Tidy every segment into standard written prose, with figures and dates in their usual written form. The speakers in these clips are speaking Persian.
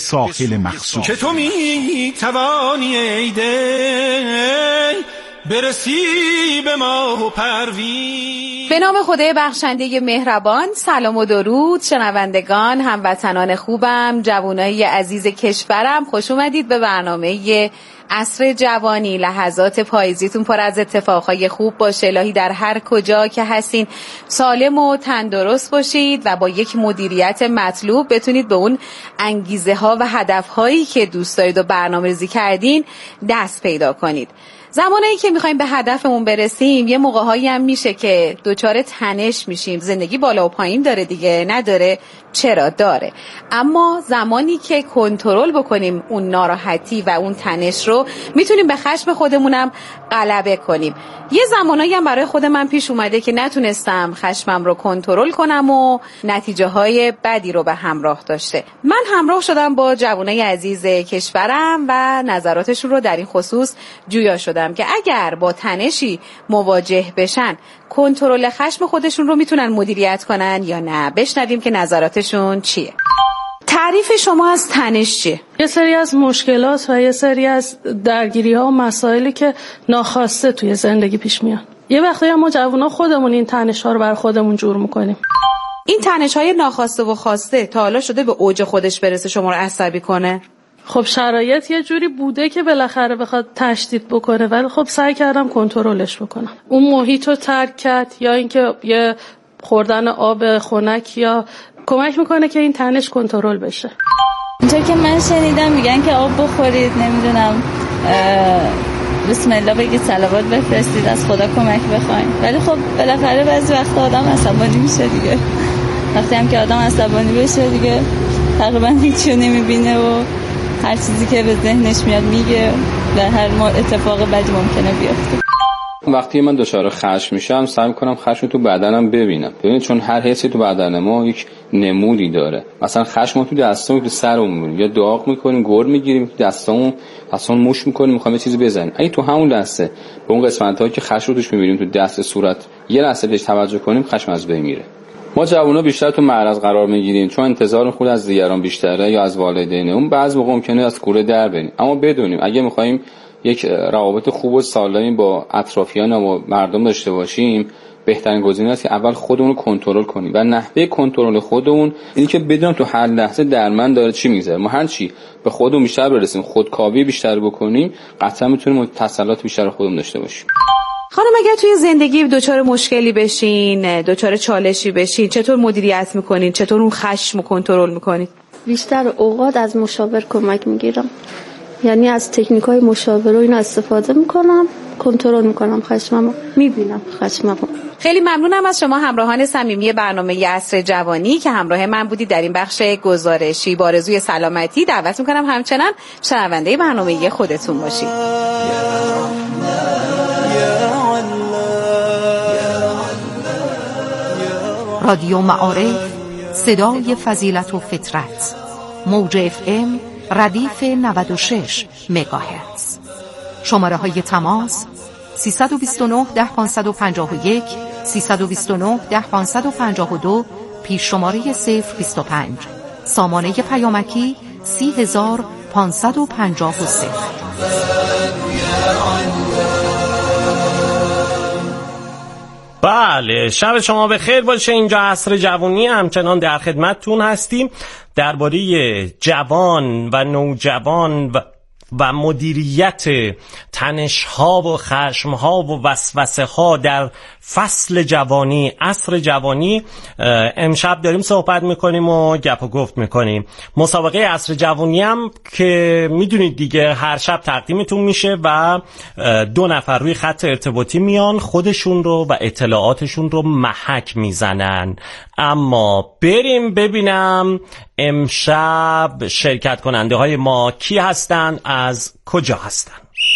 ساحل مخصوص. که تو می توانی ای دل برسی به ما و پروین. به نام خدای بخشنده مهربان. سلام و درود شنوندگان، هموطنان خوبم، جوانای عزیز کشورم، خوش اومدید به برنامه عصر جوانی. لحظات پاییزیتون پر از اتفاقهای خوب باشه. الهی در هر کجا که هستین سالم و تندرست باشید و با یک مدیریت مطلوب بتونید به اون انگیزه ها و هدف هایی که دوست دارید و برنامه‌ریزی کردین دست پیدا کنید. زمانی که میخوایم به هدفمون برسیم یه موقع‌هایی هم میشه که دوچار تنش میشیم. زندگی بالا و پایین داره دیگه، نداره؟ چرا داره. اما زمانی که کنترل بکنیم اون ناراحتی و اون تنش رو، میتونیم به خشم خودمونم غلبه کنیم. یه زمانایی هم برای خود من پیش اومده که نتونستم خشمم رو کنترل کنم و نتیجه های بدی رو به همراه داشته. من همراه شدم با جوانای عزیز کشورم و نظراتشون رو در این خصوص جویا شدم که اگر با تنشی مواجه بشن کنترل خشم خودشون رو میتونن مدیریت کنن یا نه. بشنویم که نظراتشون چیه. تعریف شما از تنش چیه؟ یه سری از مشکلات و یه سری از درگیری‌ها و مسائلی که ناخواسته توی زندگی پیش میان. یه وقتایی ما جوونا خودمون این تنش‌ها رو بر خودمون جور می‌کنیم. این تنش‌های ناخواسته و خواسته تا حالا شده به اوج خودش برسه شما رو عصبی کنه؟ خب شرایط یه جوری بوده که بالاخره بخواد تشدید بکنه، ولی خب سعی کردم کنترلش بکنم. اون محیط رو ترک کرد یا اینکه یه خوردن آب خنک یا کمک میکنه که این تنش کنترل بشه. اینطور که من شنیدم میگن که آب بخورید، نمیدونم بسم الله بگید، صلوات بفرستید، از خدا کمک بخواید. ولی خب بالاخره بعضی وقتا آدم عصبانی میشه دیگه. وقتی هم که آدم عصبانی بشه دیگه تقریبا هیچی رو نمیبینه و هر چیزی که به ذهنش میاد میگه و هر اتفاق بدی ممکنه بیفته. وقتی من دچار خشم میشم سعی میکنم خشم تو بدنم ببینم. ببینید چون هر حسی تو بدن ما یک نمودی داره. مثلا خشم تو دستامون، تو سرمون، یا داغ میکنیم، گور میگیریم تو دستامون، اصلا موش میکنیم، میخوام یه چیزی بزنیم. اگه تو همون دسته به اون قسمتایی که خشم رو توش میبینیم تو دست، صورت، یه لحظه بهش توجه کنیم، خشم از بین میره. ما جوونا بیشتر تو معرض قرار میگیریم چون انتظار خود از دیگران بیشتره یا از والدین. اون بعضی موقع ممکنه از کوره در بریم. اما بدونیم اگه میخوایم یک روابط خوب و سالم با اطرافیان و مردم داشته باشیم، بهترین گزینه است که اول خودمون رو کنترل کنیم و نحوه کنترل خودمون اینی که بدونیم تو هر لحظه در من داره چی میگذره. ما هر چی به خودمون بیشتر برسیم، خودکاوی بیشتر بکنیم، قطعا میتونیم تسلط بیشتر خودمون داشته باشیم. خانم اگر توی زندگی دچار مشکلی بشین، دچار چالشی بشین، چطور مدیریت میکنین؟ چطور اون خشم رو کنترل میکنین؟ بیشتر اوقات از مشاور کمک میگیرم، یعنی از تکنیک‌های مشاوره اینا استفاده میکنم، کنترل میکنم خشممو، میبینم خشممو. خیلی ممنونم از شما همراهان صمیمی برنامه عصر جوانی که همراه من بودید در این بخش گزارشی. با آرزوی سلامتی دعوت میکنم همچنان شنونده برنامه خودتون باشید. رادیو معارف، صدای فضیلت و فطرت، موج FM ردیف 96 مگاهرتز. شماره های تماس 329 10551 329 10552 پیش شماره 025. سامانه پیامکی 30553. بله، شب شما بخیر باشه. اینجا عصر جوانی، همچنان در خدمتتون هستیم درباره جوان و نوجوان و مدیریت تنش‌ها و خشم‌ها و وسوسه‌ها در فصل جوانی، عصر جوانی. امشب داریم صحبت میکنیم و گپ و گفت میکنیم. مسابقه عصر جوانی هم که میدونید دیگه هر شب تقدیمتون میشه و 2 نفر روی خط ارتباطی میان، خودشون رو و اطلاعاتشون رو محک میزنن. اما بریم ببینم امشب شرکت کننده های ما کی هستن، از کجا هستن.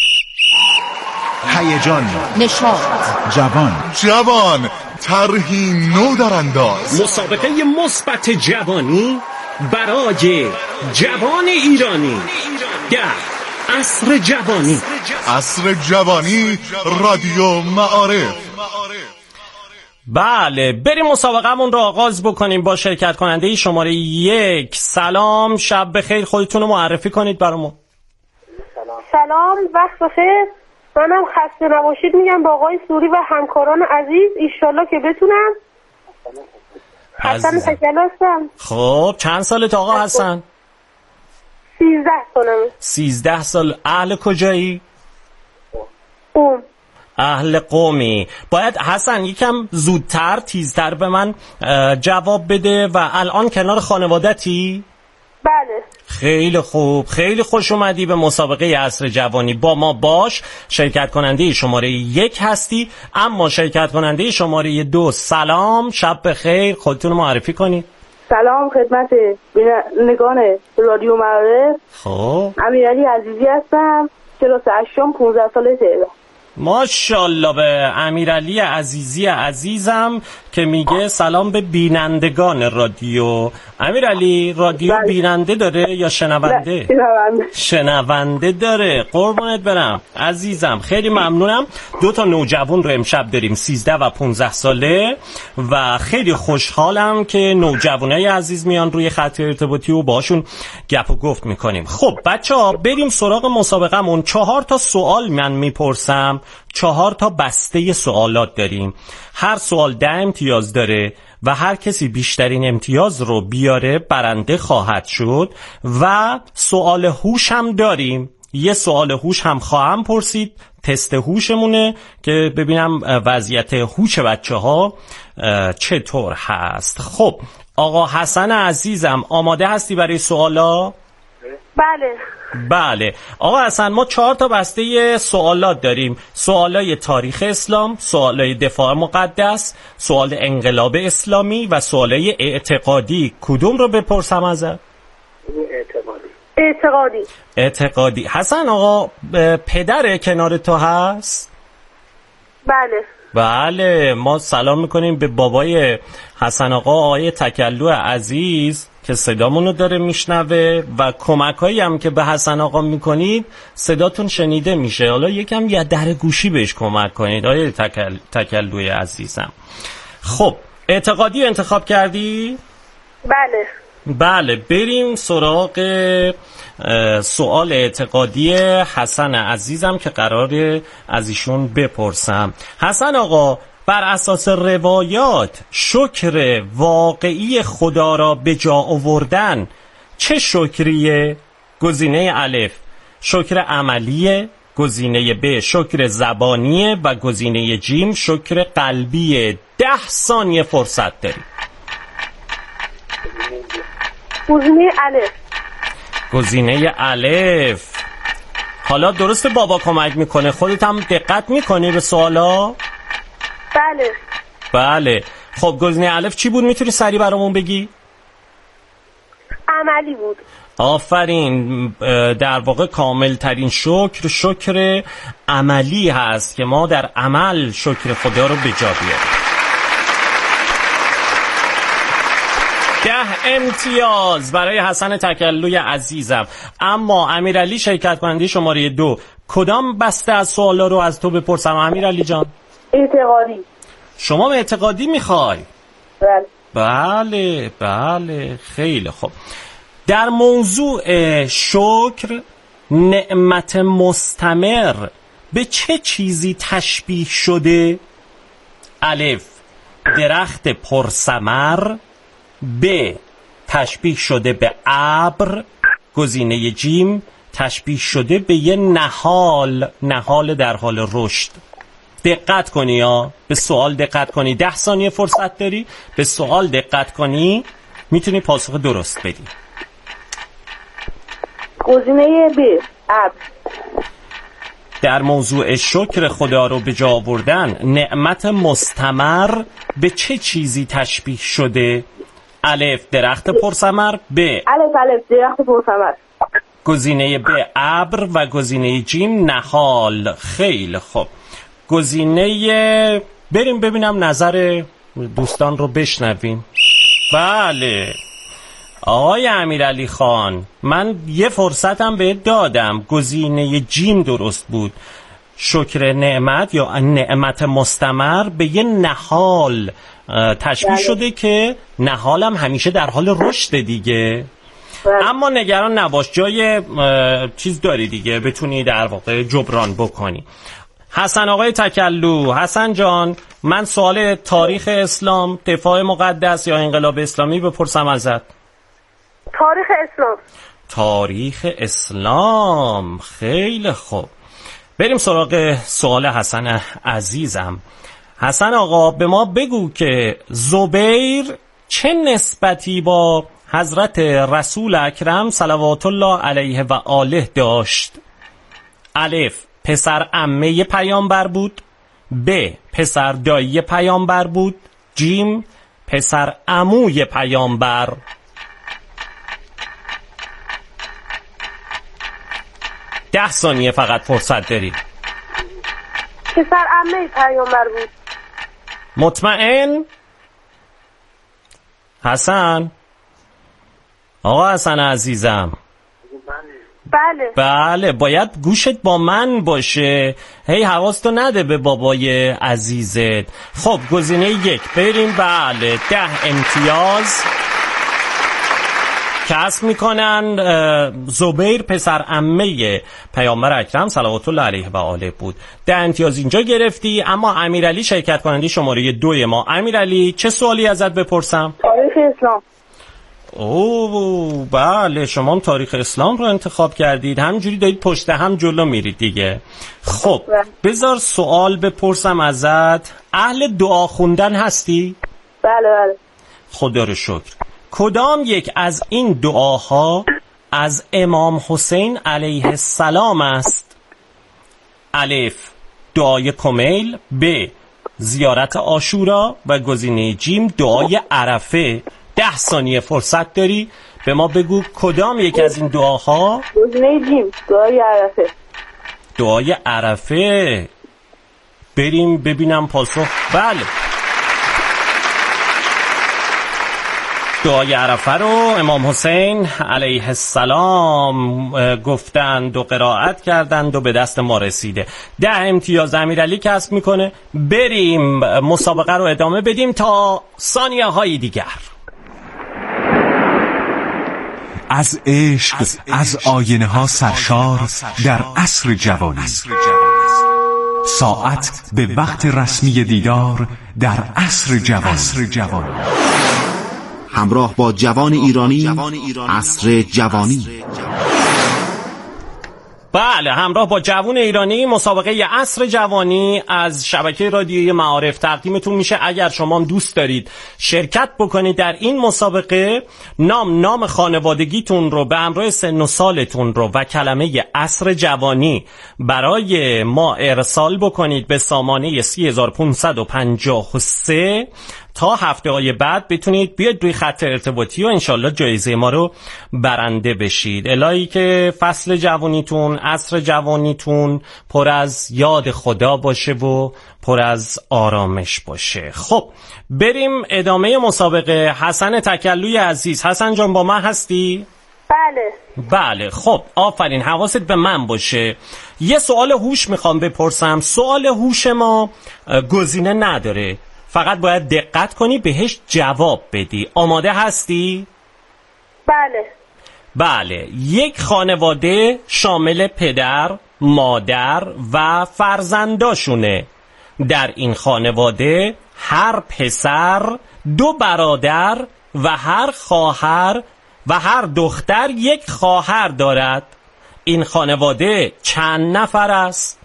هیجان، نشاط، جوان، طرحی نو در انداز. مسابقه مثبت جوانی برای جوان ایرانی در عصر جوانی. عصر جوانی رادیو معارف. بله بریم مسابقهمون رو آغاز بکنیم با شرکت کننده شماره 1. سلام، شب بخیر، خودتون رو معرفی کنید برامون. سلام، وقت بخیر. منم خسته نباشید میگم با آقای سوری و همکاران عزیز، ایشالله که بتونم. حسن تکلو هستم. خب چند سالت آقا حسن؟ 13 سالمه. 13 سال. اهل کجایی؟ قم. اهل قمی. باید حسن یکم زودتر تیزتر به من جواب بده. و الان کنار خانوادتی؟ بله. خیلی خوب، خیلی خوش اومدی به مسابقه عصر جوانی. با ما باش. شرکت کننده شماره 1 هستی، اما شرکت کننده شماره 2. سلام، شب بخیر، خودتون رو معرفی کنید. سلام خدمت بینندگان رادیو معارف. خب امیرعلی عزیزی هستم، کلاس 8م، 15 ساله تهران. ماشاءالله به امیرعلی عزیزی عزیزم که میگه سلام به بینندگان رادیو. امیرعلی رادیو بیننده داره یا شنونده؟ شنونده داره. قربونت برم عزیزم، خیلی ممنونم. 2 نوجوان رو امشب داریم، 13 و 15 ساله، و خیلی خوشحالم که نوجوانای عزیز میان روی خط ارتباطی و باشون گپ و گفت میکنیم. خب بچه‌ها بریم سراغ مسابقهمون. 4 سوال من میپرسم، 4 بسته سوالات داریم. هر سوال 10 امتیاز داره و هر کسی بیشترین امتیاز رو بیاره برنده خواهد شد. و سوال هوش هم داریم، یه سوال هوش هم خواهم پرسید، تست هوشمونه که ببینم وضعیت هوش بچه‌ها چطور هست. خب آقا حسن عزیزم آماده هستی برای سوالا؟ بله. بله آقا حسن، ما 4 بسته سوالات داریم. سوالای تاریخ اسلام، سوالای دفاع مقدس، سوال انقلاب اسلامی و سوالای اعتقادی. کدوم رو بپرسم ازت؟ اعتقادی. حسن آقا پدر کنار تو هست؟ بله. بله ما سلام میکنیم به بابای حسن آقا، آقای تکلو عزیز که صدامونو داره میشنوه و کمکایی هم که به حسن آقا میکنید صداتون شنیده میشه. حالا یکم یه در گوشی بهش کمک کنید آقای تکلوی عزیزم. خب اعتقادی انتخاب کردی؟ بله. بله بریم سراغ سوال اعتقادی حسن عزیزم که قراره از ایشون بپرسم. حسن آقا، بر اساس روایات شکر واقعی خدا را به جا آوردن چه شکریه؟ گزینه الف شکر عملیه، گزینه ب شکر زبانیه و گزینه جیم شکر قلبیه. 10 ثانیه فرصت داری. گزینه الف. گزینه الف. حالا درسته بابا کمک میکنه، خودت هم دقت میکنی به سوالا؟ بله. بله. خب گزینه الف چی بود؟ میتونی سریع برامون بگی؟ عملی بود. آفرین. در واقع کامل ترین شکر عملی هست که ما در عمل شکر خدا رو به جا بیاریم. 10 امتیاز برای حسن تکلوی عزیزم. اما امیرعلی شرکت کننده شماره 2، کدام بسته از سوالا رو از تو بپرسم امیرعلی جان؟ اعتقادی. شما اعتقادی میخوای؟ بله. بله بله خیلی خوب. در موضوع شکر نعمت مستمر به چه چیزی تشبیه شده؟ الف درخت پرثمر، ب تشبیه شده به ابر، گزینه جیم تشبیه شده به یه نهال در حال رشد. دقت کنی یا به سوال دقت کنی. 10 ثانیه فرصت داری، به سوال دقت کنی میتونی پاسخ درست بدی. گزینه ب ابر. در موضوع شکر خدا رو به جا آوردن نعمت مستمر به چه چیزی تشبیه شده؟ الف درخت پرثمر، ب الف درخت پرثمر، گزینه ب ابر و گزینه جیم نهال. خیلی خوب. گزینه بریم ببینم نظر دوستان رو بشنویم. بله آقای امیرعلی خان، من یه فرصتم بهت دادم، گزینه جیم درست بود. شکر نعمت یا نعمت مستمر به یه نهال تشبیه شده که نهالم همیشه در حال رشد دیگه. اما نگران نباش، جای چیز داری دیگه بتونی در واقع جبران بکنی. حسن آقای تکلو، حسن جان، من سوال تاریخ اسلام، دفاع مقدس یا انقلاب اسلامی بپرسم ازت؟ تاریخ اسلام. تاریخ اسلام، خیلی خوب. بریم سراغ سوال حسن عزیزم. حسن آقا به ما بگو که زبیر چه نسبتی با حضرت رسول اکرم صلوات الله علیه و آله داشت؟ الف پسر عمه پیامبر بود، ب پسر دایی پیامبر بود، جیم پسر عموی پیامبر. 10 ثانیه فقط فرصت داری. پسر عمه پیامبر بود. مطمئن؟ حسن آقا حسن عزیزم. بله باید گوشت با من باشه، هی حواستو نده به بابای عزیزت. خب گزینه 1 بریم. بله 10 امتیاز کسب میکنن. زبیر پسر عمه پیامبر اکرم صلوات الله علیه و آله بود. 10 امتیاز اینجا گرفتی. اما امیرعلی شرکت کننده شماره 2 ما. امیرعلی چه سوالی ازت بپرسم؟ تاریخ اسلام. اوه بله، شما هم تاریخ اسلام رو انتخاب کردید، همینجوری دارید پشت هم جلو میرید دیگه. خب بذار سوال بپرسم ازت. اهل دعا خوندن هستی؟ بله. خدا رو شکر. کدام یک از این دعاها از امام حسین علیه السلام است؟ الف دعای کمیل، ب زیارت عاشورا و گزینه جیم دعای عرفه. 10 ثانیه فرصت داری، به ما بگو کدام یک از این دعاها؟ گزینه جیم دعای عرفه. دعای عرفه. بریم ببینم پاسخ. بله دعای عرفه رو امام حسین علیه السلام گفتند و قرائت کردند و به دست ما رسیده. 10 امتیاز امیرعلی کسب میکنه. بریم مسابقه رو ادامه بدیم تا ثانیه های دیگر. از عشق از آینه ها سرشار در عصر جوانی، ساعت به وقت رسمی دیدار در عصر جوانی. همراه با جوان ایرانی، عصر جوانی. بله همراه با جوان ایرانی مسابقه عصر جوانی از شبکه رادیویی معارف تقدیمتون میشه. اگر شما هم دوست دارید شرکت بکنید در این مسابقه، نام خانوادگیتون رو به همراه سن و سالتون رو و کلمه عصر جوانی برای ما ارسال بکنید به سامانه 3553 تا هفته‌های بعد بتونید بیاد روی خط ارتباطی و انشالله جایزه ما رو برنده بشید. الهی که فصل جوانیتون، عصر جوانیتون پر از یاد خدا باشه و پر از آرامش باشه. خب بریم ادامه مسابقه. حسن تکلوی عزیز، حسن جان با من هستی؟ بله. خب آفرین، حواست به من باشه. یه سوال هوش میخوام بپرسم. سوال هوش ما گزینه نداره، فقط باید دقت کنی بهش جواب بدی. آماده هستی؟ بله. یک خانواده شامل پدر، مادر و فرزنداشونه. در این خانواده هر پسر 2 برادر و هر خواهر و هر دختر 1 خواهر دارد. این خانواده چند نفر است؟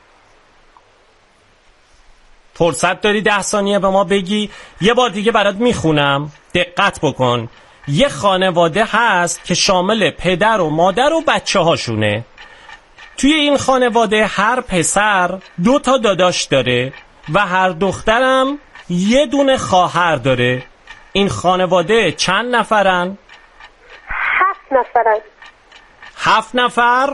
فرصت داری 10 ثانیه به ما بگی. یه بار دیگه برات میخونم، دقت بکن. یه خانواده هست که شامل پدر و مادر و بچه هاشونه. توی این خانواده هر پسر 2 تا داداش داره و هر دخترم 1 دونه خواهر داره. این خانواده چند نفرن؟ 7 نفرن. 7 نفر؟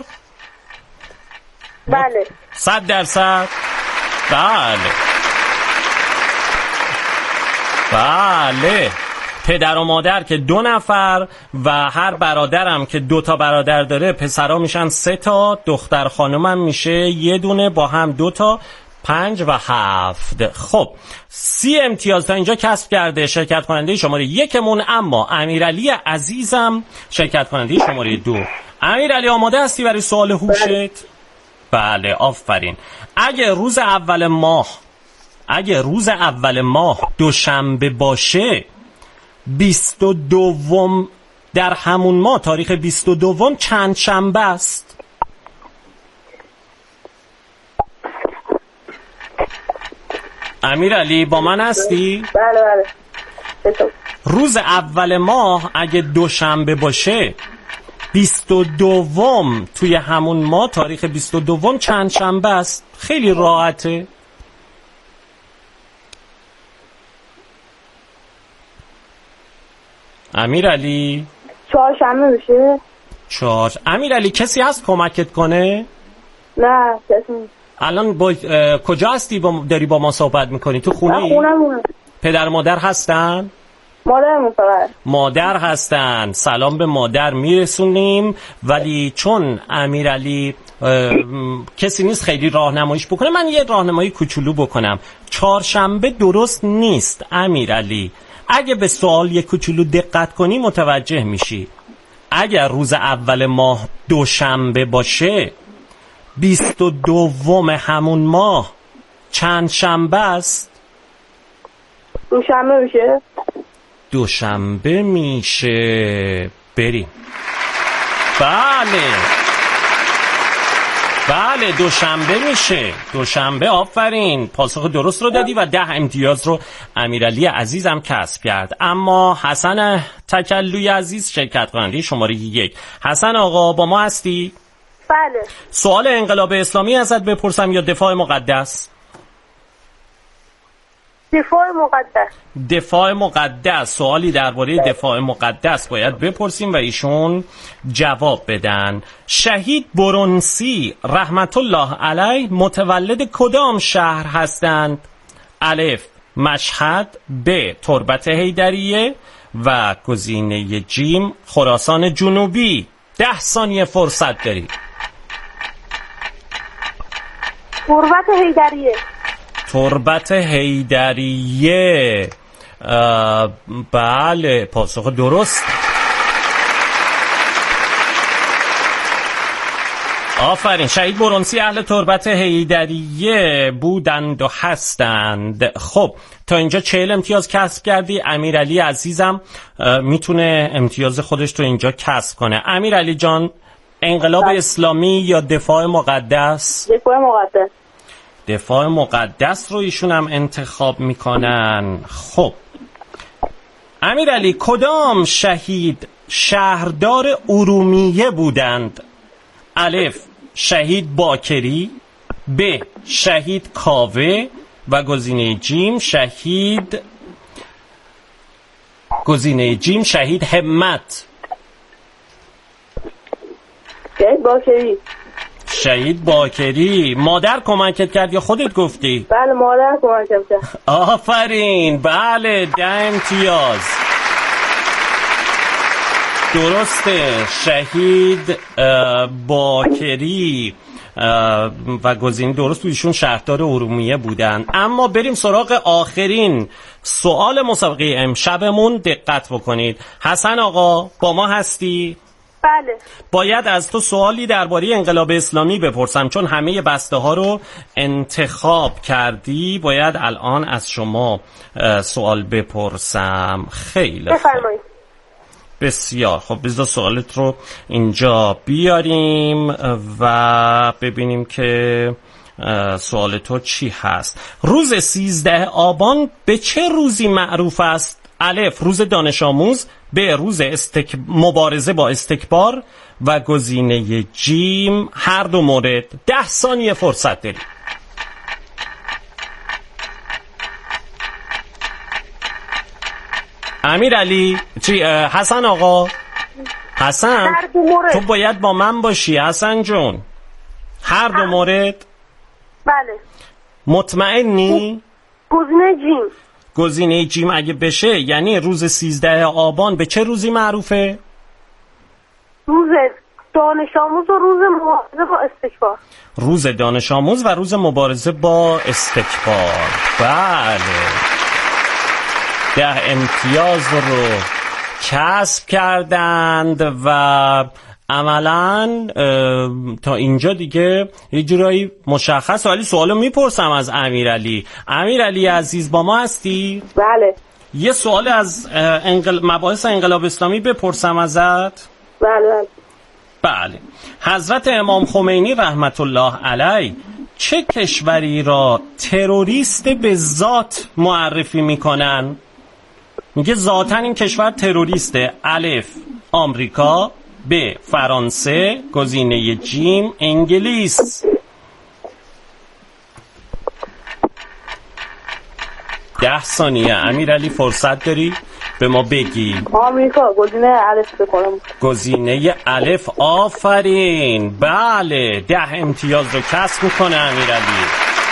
بله. 100%؟ بله. پدر و مادر که 2 نفر و هر برادرم که 2 تا برادر داره، پسرها میشن 3 تا، دختر خانومم میشه 1 دونه، با هم 2 تا، 5 و 7. خب 30 امتیاز تا اینجا کسب کرده شرکت کننده شماره 1 مون، اما امیرعلی عزیزم شرکت کننده شماره 2. امیرعلی آماده هستی برای سوال هوشت؟ بله آفرین. اگه روز اول ماه دوشنبه باشه، 22 در همون ماه تاریخ 22 چند شنبه است؟ امیرعلی با من هستی؟ بله. روز اول ماه اگه دوشنبه باشه، 22 توی همون ماه تاریخ 22 چند شنبه است؟ خیلی راحته. امیرعلی چهارشنبه میشه؟ امیرعلی کسی هست کمکت کنه؟ نه کسی نیست. الان کجا هستی داری با ما صحبت میکنی؟ تو خونه ای؟ خونمونه. پدر مادر هستن؟ مادر هستن. سلام به مادر میرسونیم، ولی چون امیرعلی کسی نیست خیلی راهنماییش بکنه، من یه راهنمایی کوچولو بکنم. چهارشنبه درست نیست امیرعلی. اگه به سوال یه کوچولو دقت کنی متوجه میشی. اگر روز اول ماه دوشنبه باشه، 22 همون ماه چند شنبه است؟ دوشنبه میشه؟ دوشنبه میشه. بریم. بله دوشنبه میشه. دوشنبه. آفرین، پاسخ درست رو دادی و 10 امتیاز رو امیرعلی عزیزم کسب کرد. اما حسن تکلوی عزیز شرکت کننده شماره 1. حسن آقا با ما هستی؟ بله. سوال انقلاب اسلامی ازت بپرسم یا دفاع مقدس؟ دفاع مقدس. سوالی درباره دفاع مقدس باید بپرسیم و ایشون جواب بدن. شهید برونسی رحمت الله علیه متولد کدام شهر هستند؟ الف مشهد، ب تربت حیدریه و گزینه جیم خراسان جنوبی. 10 ثانیه فرصت داری. تربت حیدریه. بله پاسخ درست. آفرین. شهید برونسی اهل تربت حیدریه بودند و هستند. خب تا اینجا 40 امتیاز کسب کردی. امیرعلی عزیزم میتونه امتیاز خودش تو اینجا کسب کنه. امیرعلی جان، انقلاب اسلامی یا دفاع مقدس؟ دفاع مقدس رو ایشون هم انتخاب میکنن. خب امیرعلی کدام شهید شهردار ارومیه بودند؟ الف شهید باکری، ب شهید کاوه و گزینه جیم شهید همت. شهید باکری. مادر کمکت کرد یا خودت گفتی؟ بله مادر کمکم کرد. آفرین. بله 10 امتیاز. درسته. شهید باکری و گزینه درست ایشون شهردار ارومیه بودن. اما بریم سراغ آخرین سوال مسابقه امشبمون. دقت بکنید. حسن آقا با ما هستی؟ بله. باید از تو سوالی درباره انقلاب اسلامی بپرسم، چون همه بسته ها رو انتخاب کردی. باید الان از شما سوال بپرسم. خیلی بفرمایید. بسیار خب، بذار سوالت رو اینجا بیاریم و ببینیم که سوال تو چی هست. روز 13 آبان به چه روزی معروف است؟ الف روز دانش آموز، ب روز مبارزه با استکبار و گزینه جیم هر دو مورد. 10 ثانیه فرصت داری. امیرعلی حسن آقا، حسن تو باید با من باشی حسن جون. هر دو مورد؟ بله. مطمئنی؟ گزینه جیم. گزینه جیم اگه بشه یعنی روز 13 آبان به چه روزی معروفه؟ روز دانش آموز و روز مبارزه با استکبار. روز دانش آموز و روز مبارزه با استکبار. بله 10 امتیاز رو کسب کردند و عملاً تا اینجا دیگه یه جورایی مشخص. ولی سوالو میپرسم از امیرعلی. امیرعلی عزیز با ما هستی؟ بله. یه سوال از مباحث انقلاب اسلامی بپرسم ازت؟ بله. بله. حضرت امام خمینی رحمت الله علیه چه کشوری را تروریست به ذات معرفی میکنن؟ میگه ذاتاً این کشور تروریسته. الف آمریکا، ب فرانسه، گزینه جیم انگلیس. 10 ثانیه امیرعلی فرصت داری به ما بگی. آمریکا، گزینه الف بکنم. گزینه الف. آفرین. بله 10 امتیاز رو کسب میکنه امیرعلی.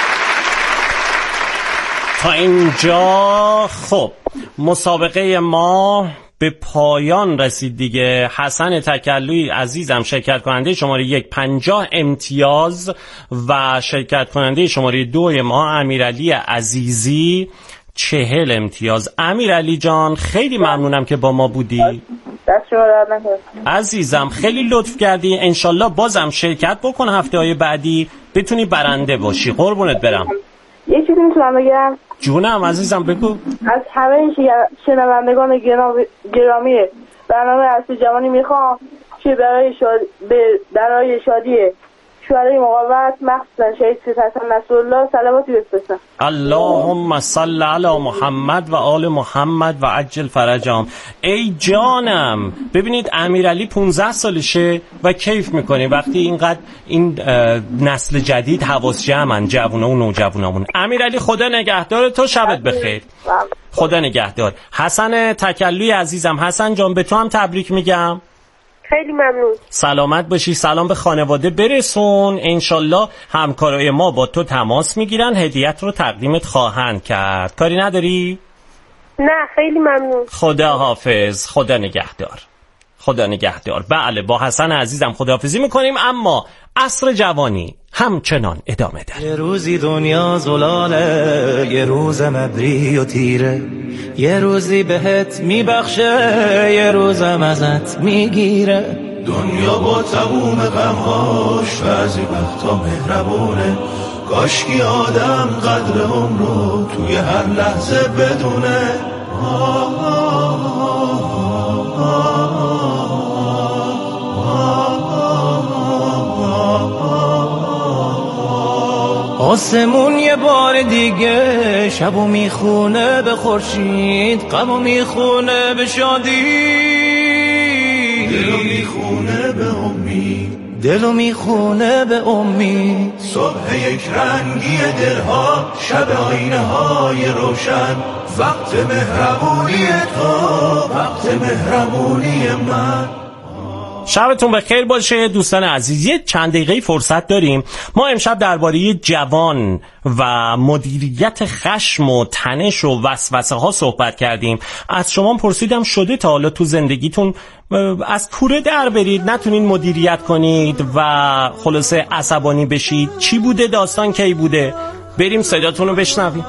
تا اینجا خب مسابقه ما به پایان رسید دیگه. حسن تکلوی عزیزم شرکت کننده شماره 1 50 امتیاز و شرکت کننده شماره 2 ما امیرعلی عزیزی 40 امتیاز. امیرعلی جان خیلی ممنونم که با ما بودی. دست شما درد نکنه عزیزم، خیلی لطف کردی. انشالله بازم شرکت بکن هفته‌های بعدی بتونی برنده باشی. قربونت برم. یه چیزی میتونم بگم؟ جونم عزیزم بگو. از همه شنوندگان گرامی برنامه عصر جوانی میخوام که برای شادی شورای مقاومت مخصوصا شهید سید حسن نصرالله صلواتی بفرستم. اللهم صل علی محمد و آل محمد و عجل فرجهم. ای جانم، ببینید امیرعلی 15 سالشه و کیف میکنه وقتی اینقدر این نسل جدید حواس جمعن، جوونا و نوجوانامون. امیرعلی خدا نگهدار تو، شبت بخیر. خدا نگهدار. حسن تکلوی عزیزم، حسن جان به تو هم تبریک میگم. خیلی ممنون. سلامت باشی. سلام به خانواده برسون. انشالله همکارای ما با تو تماس میگیرن، هدیت رو تقدیمت خواهند کرد. کاری نداری؟ نه خیلی ممنون. خدا حافظ. خدا نگهدار. خدا نگهدار. بله با حسن عزیزم خداحافظی میکنیم، اما عصر جوانی همچنان ادامه داره. یه روزی دنیا زلاله، یه روز مبری و تیره، یه روزی بهت میبخشه، یه روزم ازت میگیره. دنیا با تموم غمهاش بعضی وقتا مهربونه، کاشکی آدم قدر عمرو توی هر لحظه بدونه. آسمون یه بار دیگه شبو میخونه به خورشید، غمو میخونه به شادی، دلو میخونه به امید، دلو میخونه به امید. صبح یک رنگی دلها، شب آینه های روشن، وقت مهربونی تو، وقت مهربونی من. شبتون بخیر باشه دوستان عزیز. یه چند دقیقه فرصت داریم. ما امشب درباره جوان و مدیریت خشم و تنش و وسوسه ها صحبت کردیم. از شما پرسیدم شده تا حالا تو زندگیتون از کوره در برید، نتونین مدیریت کنید و خلاصه عصبانی بشید؟ چی بوده؟ داستان کی بوده؟ بریم صداتون رو بشنویم.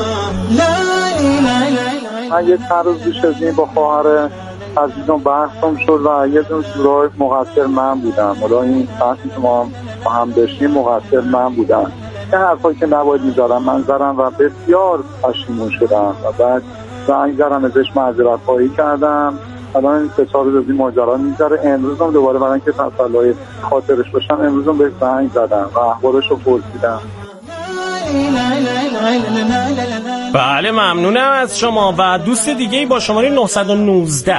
من یه چند روز پیش از این با خواهر عزیزم بحثم شد و یه دون سورای مقصر من بودم. حالا این بحثی که ما هم داشتیم مقصر من بودم. این حرفایی که نباید میذارم من زدم و بسیار پشیمون شدم و بعد زنگ زدم ازش معذرت خواهی کردم. الان این 3-4 روز از این ماجرا میذاره. امروز هم دوباره برای اینکه تسلای خاطرش باشم امروز هم بهش زنگ زدم و احوالش رو پرسیدم. بله ممنونم از شما. و دوست دیگه‌ای با شماره 919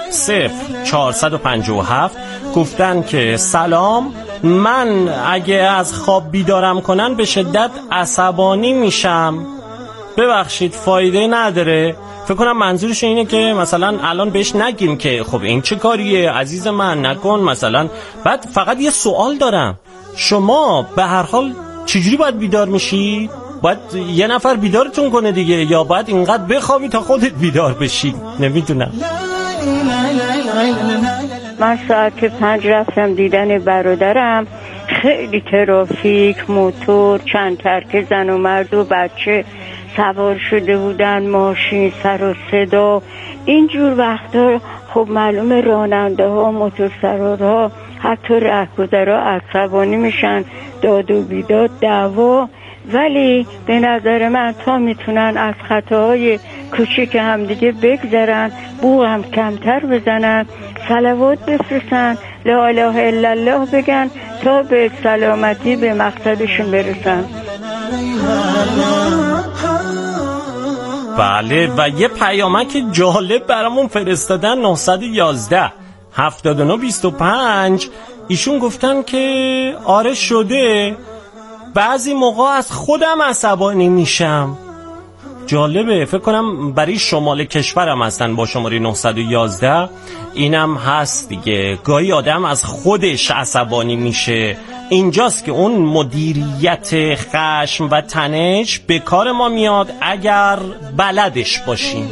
0457 گفتن که سلام، من اگه از خواب بیدارم کنن به شدت عصبانی میشم، ببخشید فایده نداره. فکر کنم منظورش اینه که مثلا الان بهش نگیم که خب این چه کاریه عزیز من، نکن مثلا. بعد فقط یه سوال دارم، شما به هر حال چجوری باید بیدار میشید؟ باید یه نفر بیدارتون کنه دیگه، یا باید اینقدر بخوابی تا خودت بیدار بشی. نمیدونم. من ساعت 5 رفتم دیدن برادرم، خیلی ترافیک، موتور، چند ترک زن و مرد و بچه سوار شده بودن، ماشین، سر و صدا. اینجور وقتا خب معلومه راننده ها، موتورسوارها، حتی رهگذرها عصبانی میشن، داد و بیداد، دعوا. ولی به نظر من تا میتونن از خطاهای کوچیک همدیگه بگذرن، بوق هم کمتر بزنن، صلوات بفرستن، لا اله الا الله بگن تا به سلامتی به مقصدشون برسن. بله، و یه پیامک جالب برامون فرستادن 911 79 25. ایشون گفتن که آره شده، بعضی موقع از خودم عصبانی میشم. جالبه، فکر کنم برای شمال کشورم هستن با شماره 911. اینم هست دیگه، گاهی آدم از خودش عصبانی میشه. اینجاست که اون مدیریت خشم و تنش به کار ما میاد اگر بلدش باشیم.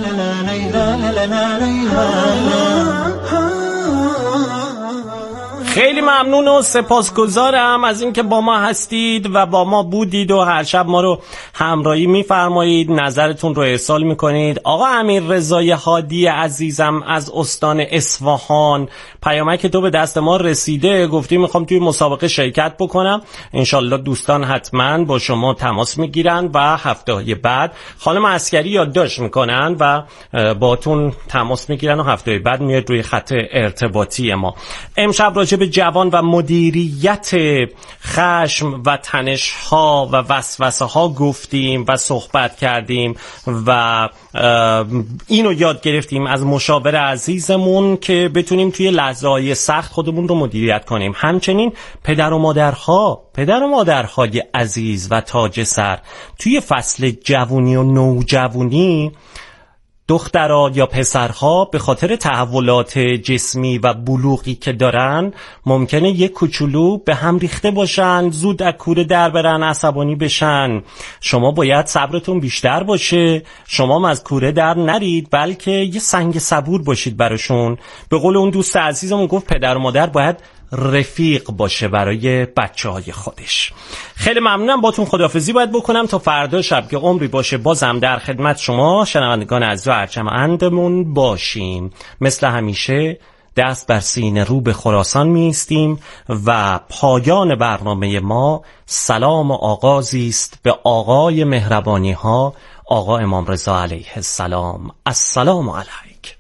خیلی ممنون و سپاسگزارم از اینکه با ما هستید و با ما بودید و هر شب ما رو همراهی میفرمایید، نظرتون رو ارسال میکنید. آقا امیررضای هادی عزیزم از استان اصفهان، پیامک تو به دست ما رسیده، گفتی میخوام توی مسابقه شرکت بکنم. انشالله دوستان حتما با شما تماس میگیرن و هفته بعد خانم عسکری یادداشت میکنن و باتون تماس میگیرن و هفته بعد میاد روی خط ارتباطی ما. امشب راجع به جوان و مدیریت خشم و تنش ها و وسوسه ها گفتیم و صحبت کردیم و اینو یاد گرفتیم از مشاور عزیزمون که بتونیم توی لحظه های سخت خودمون رو مدیریت کنیم. همچنین پدر و مادرهای عزیز و تاج سر، توی فصل جوونی و نوجوانی دخترها یا پسرها به خاطر تحولات جسمی و بلوغی که دارن ممکنه یک کوچولو به هم ریخته باشن، زود از کوره در برن، عصبانی بشن. شما باید صبرتون بیشتر باشه، شما هم از کوره در نرید، بلکه یه سنگ صبور باشید براشون. به قول اون دوست عزیزمون گفت پدر و مادر باید رفیق باشه برای بچه‌های خودش. خیلی ممنونم، باتون خداحافظی باید بکنم تا فردا شب که عمری باشه بازم در خدمت شما شنوندگان عزیز و ارجمندمون باشیم. مثل همیشه دست بر سینه رو به خراسان می‌ایستیم و پایان برنامه ما سلام و آغازی است به آقای مهربانی ها، آقا امام رضا علیه السلام. السلام علیک.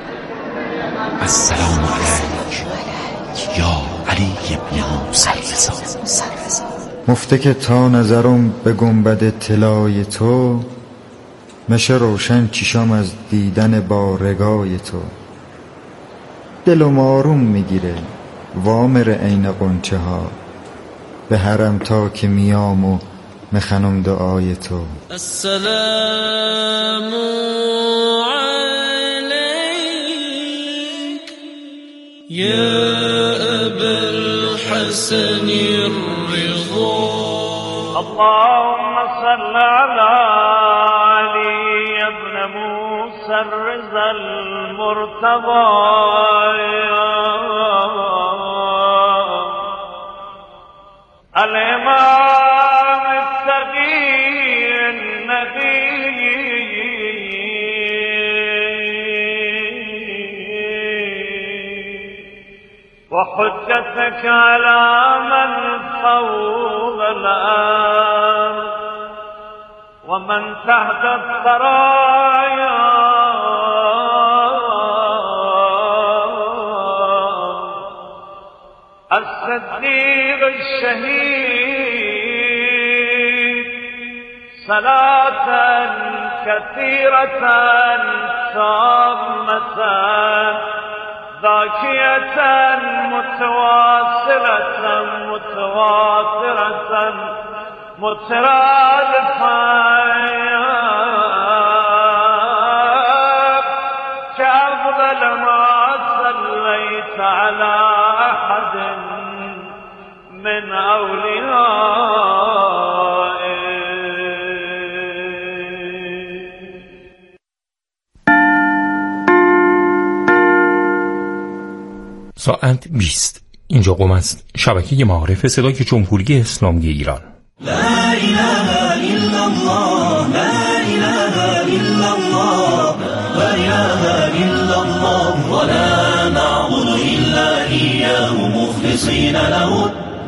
السلام علیک یا علی ابن موسی رضا. مفته که تا نظرم به گنبد طلای تو، مشه روشن چشام از دیدن بارگاه تو. دلم آروم میگیره وامر عین غنچه ها، به حرم تا که میام و مخنم دعای تو. السلام علیک یا الحسن الرضا. اللهم صل على علي ابن موسى الرضا المرتضى الإمام التقي النبي وحجتك على من فوق الأرض ومن تحت الثرايا الصديق الشهيد صلاة كثيرة تامة ذاكية متواصلة متواترة مترادفة كأفضل ما صليت على أحد من أوليائك ساعت 20. اینجا قم است، شبکه معارف صدای جمهوری اسلامی ایران. لا اله الا الله، لا اله الا الله، لا اله الا الله، ولا نعبد الا اياه مخلصین له